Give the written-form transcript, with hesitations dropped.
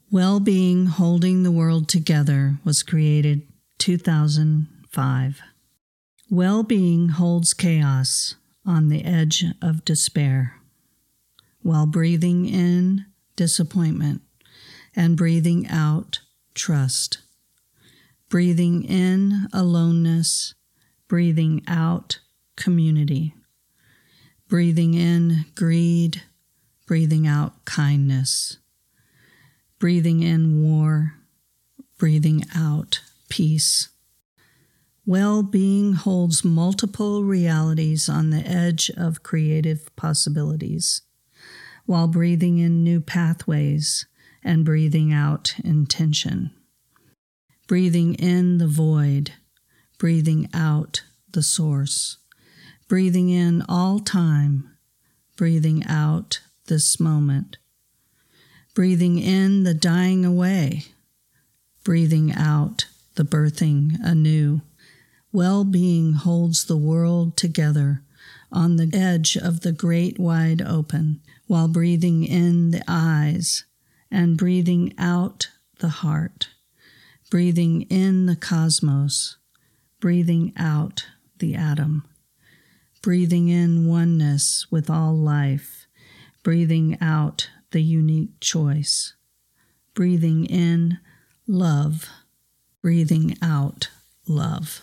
Well-Being Holding the World Together was created 2005. Well-being holds chaos on the edge of despair, while breathing in disappointment and breathing out trust. Breathing in aloneness, breathing out community. Breathing in greed, breathing out kindness. Breathing in war, breathing out peace. Well-being holds multiple realities on the edge of creative possibilities, while breathing in new pathways and breathing out intention. Breathing in the void, breathing out the source. Breathing in all time, breathing out this moment. Breathing in the dying away, breathing out the birthing anew. Well-being holds the world together on the edge of the great wide open, while breathing in the eyes and breathing out the heart. Breathing in the cosmos, breathing out the atom. Breathing in oneness with all life, breathing out the unique choice. Breathing in love, breathing out love.